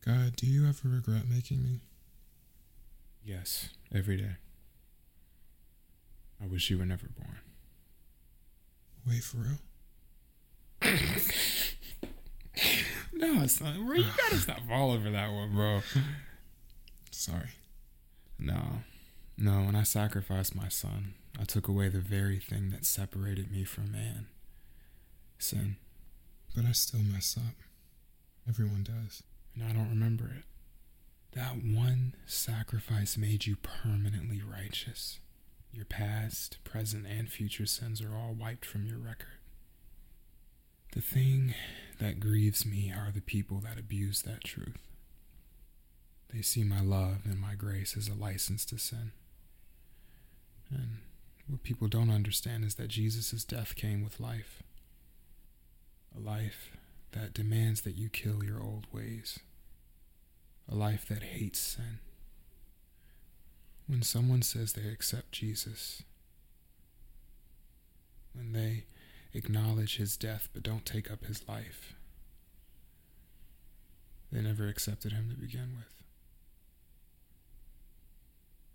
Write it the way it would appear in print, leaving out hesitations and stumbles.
God, do you ever regret making me? Yes, every day. I wish you were never born. Wait, for real? No, it's not. Bro, you gotta stop falling for that one, bro. Sorry. No, when I sacrificed my son, I took away the very thing that separated me from man. Sin. But I still mess up. Everyone does. And I don't remember it. That one sacrifice made you permanently righteous. Your past, present, and future sins are all wiped from your record. The thing that grieves me are the people that abuse that truth. They see my love and my grace as a license to sin. And what people don't understand is that Jesus' death came with life. A life that demands that you kill your old ways. A life that hates sin. When someone says they accept Jesus, when they acknowledge his death but don't take up his life, they never accepted him to begin with.